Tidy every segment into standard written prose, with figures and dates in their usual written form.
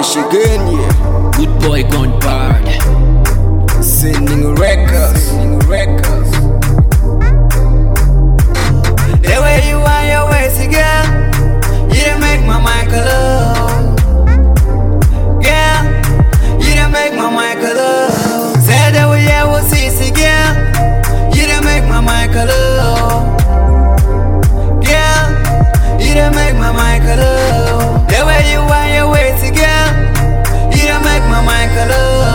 fresh again, yeah. Good boy gone bad. Sending records. The way you want your ways again, you done make my mind color. Yeah, you done make my mind color. Said that we will see it again, you done make my mind color. Yeah, you done make my mind color. The way you want your ways again, you done make my mind color.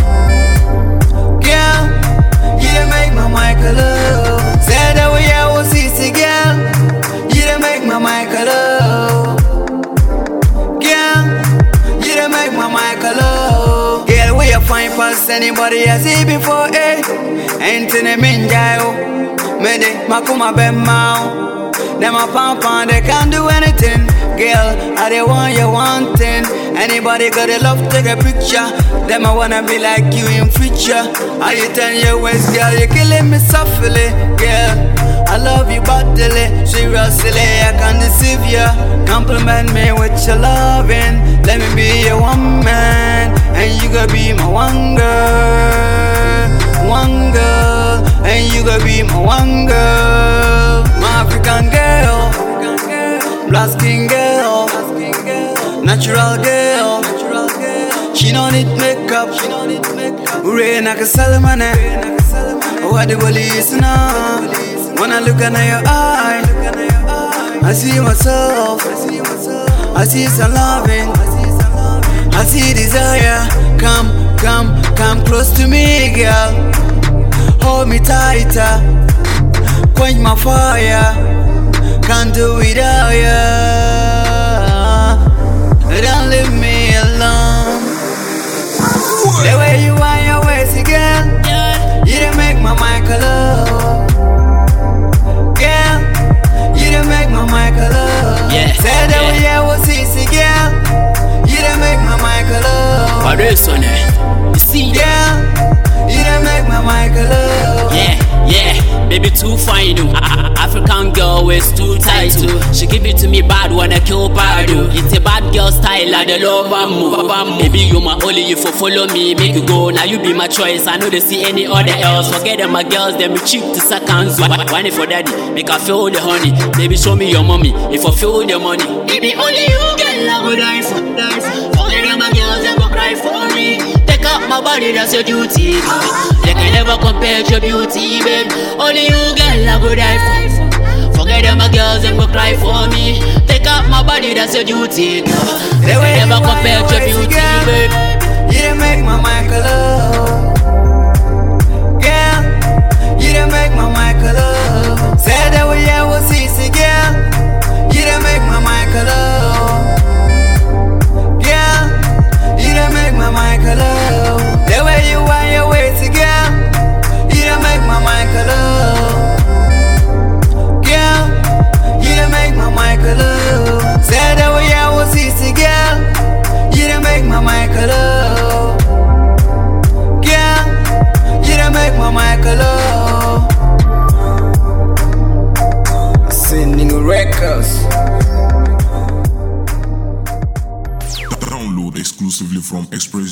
Yeah, you done make my mind color. Said that we will see it again, you done make my mind color. Yeah, you done make my mind color. Girl, we are fine past anybody I see before, eh? Ain't in a minjayo, mede makuma bemao. Them a pampan, they can't do anything. Girl, I the one you wanting. Anybody got a love, take a picture. Them I wanna be like you in future. Are you 10 years waist, girl? You killing me softly, girl. I love you bodily, seriously, I can't deceive ya. Compliment me with your loving. Let me be your one man, and you gonna be my one girl, and you gonna be my one girl. My African girl, black skin girl, natural girl. She don't need makeup, rain like a Solomon. What the police now? When I look into your eye, I see myself, I see some loving, I see desire. Come close to me, girl. Hold me tighter, quench my fire. Can't do without ya. Don't leave me alone. The way you want your ways again, you done make my mind color. Yeah, you done make my mind color. Yeah. Said that we will see it again, you done make my mind color. What is on it? You see? Yeah, you done make my mind color. Yeah, baby too fine, you. African girl is too tight, too. She give it to me bad when I kill Pardo. It's a bad girl style, I the love and move. Baby, you my only, you for follow me, make you go. Now you be my choice, I know they see any other else. Forget them, my girls, them be cheap to seconds. One it for daddy, make her feel the honey. Baby, show me your mommy, if I feel the money. Baby, only you get love with life. Forget them, my girls, them go cry for me. Take up my body, that's your duty. They can never compare to your beauty, babe. Only you get love with life. Forget them, my girls, them go cry for me. Take up my body, that's your duty. They can never compare to your beauty, babe. You done make my mind color. Yeah, you done make my mind color. Said that we will see it again, you done make my mind color. Yeah, you done make my mind color. The way you want your ways again, you done make my mind color. Yeah, you done make my mind color. Said that we will see it again, you done make my mind color. Yeah, you done make my mind color. Sending records. Download exclusively from Express